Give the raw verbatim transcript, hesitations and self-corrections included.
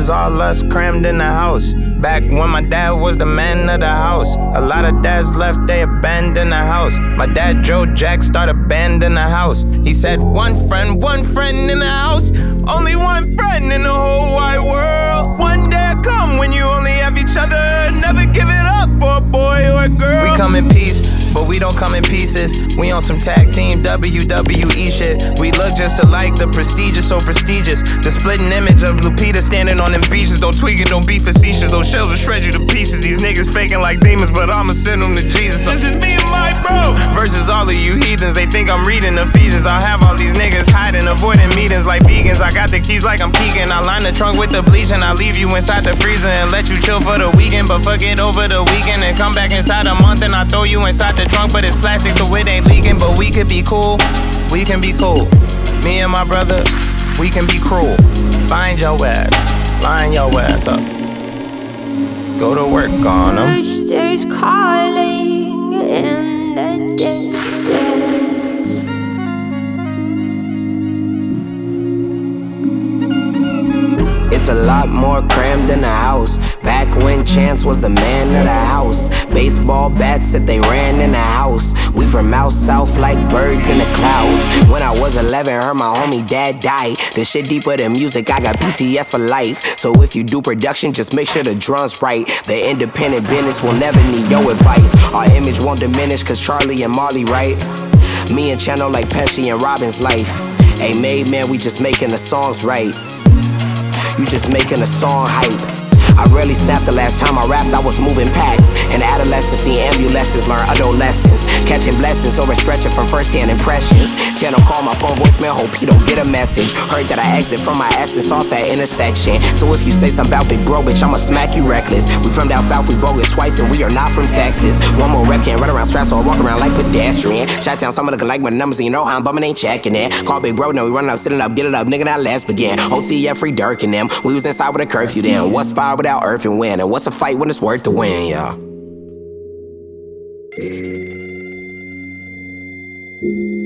was all us crammed in the house. Back when my dad was the man of the house. A lot of dads left, they abandoned the house. My dad drove Jack, started a band in the house. He said, one friend, one friend in the house. Only one friend in the whole wide world. One day come when you only have each other. Never give it up for a boy or a girl. We come in peace, but we don't come in pieces. We on some tag team W W E shit. We look just alike, the prestigious, so prestigious. The splitting image of Lupita standing on them beaches. Don't tweak it, don't be facetious. Those shells will shred you to pieces. These niggas faking like demons, but I'ma send them to Jesus. This is me and my bro versus all of you heathens. They think I'm reading Ephesians. I'll have all these niggas hiding, avoiding meetings like vegans. I got the keys like I'm Keegan. I line the trunk with the bleach and I leave you inside the freezer and let you chill for the weekend. But fuck it over the weekend and come back inside a month and I throw you inside the trunk, but it's plastic so it ain't leaking. But we could be cool, we can be cool. Me and my brother, we can be cruel. Find your ass, line your ass up. Go to work on them. Roosters calling in the distance. It's a lot more crammed in the house. Back when Chance was the man of the house. Baseball bats if they ran in the house. We from out south like birds in the clouds. When I was eleven, heard my homie dad die. This shit deeper than music, I got P T S for life. So if you do production, just make sure the drum's right. The independent business will never need your advice. Our image won't diminish cause Charlie and Marley right. Me and Channel like Pesci and Robin's life. Hey made man, we just making the songs right. You just making a song hype. I rarely snapped the last time I rapped, I was moving packs. In adolescence, seeing ambulances, learn adolescence. Catching blessings over stretching from first-hand impressions. Channel call my phone voicemail, hope he don't get a message. Heard that I exit from my essence off that intersection. So if you say something about big bro, bitch, I'ma smack you reckless. We from down south, we bogus twice, and we are not from Texas. One more rep can't run around straps, so I walk around like pedestrian. Shot down, some looking like my numbers, and you know how I'm bumming, ain't checking it. Call big bro, now we running up, sitting up, get it up, nigga, now let's begin. O T F, free Dirk and them. We was inside with a curfew then. What's fire without earth and wind? And what's a fight when it's worth the win, y'all?